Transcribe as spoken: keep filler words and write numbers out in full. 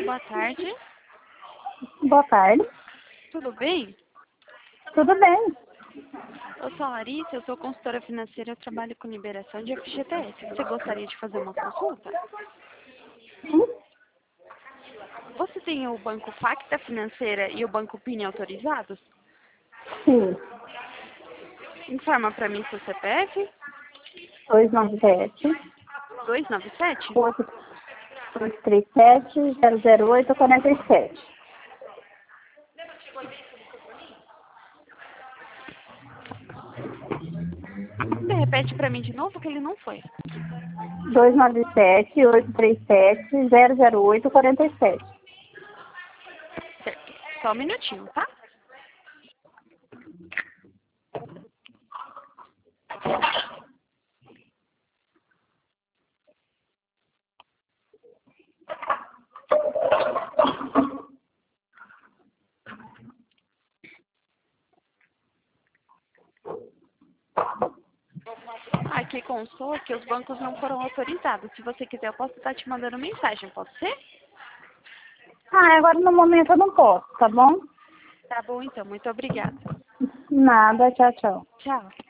Boa tarde. Boa tarde. Tudo bem? Tudo bem? Eu sou a Larissa, eu sou consultora financeira, eu trabalho com liberação de F G T S. Você gostaria de fazer uma consulta? Sim. Você tem o Banco Facta Financeira e o Banco Pini autorizados? Sim. Informa para mim seu C P F. dois nove sete, dois nove sete? oito três sete, zero zero oito, quatro sete. Você repete para mim de novo que ele não foi. dois nove sete, oito três sete, zero zero oito, quatro sete. Certo. Só um minutinho, tá? Aqui constou que os bancos não foram autorizados. Se você quiser, eu posso estar te mandando mensagem, pode ser? Ah, agora no momento eu não posso, tá bom? Tá bom, então. Muito obrigada. Nada, tchau, tchau. Tchau.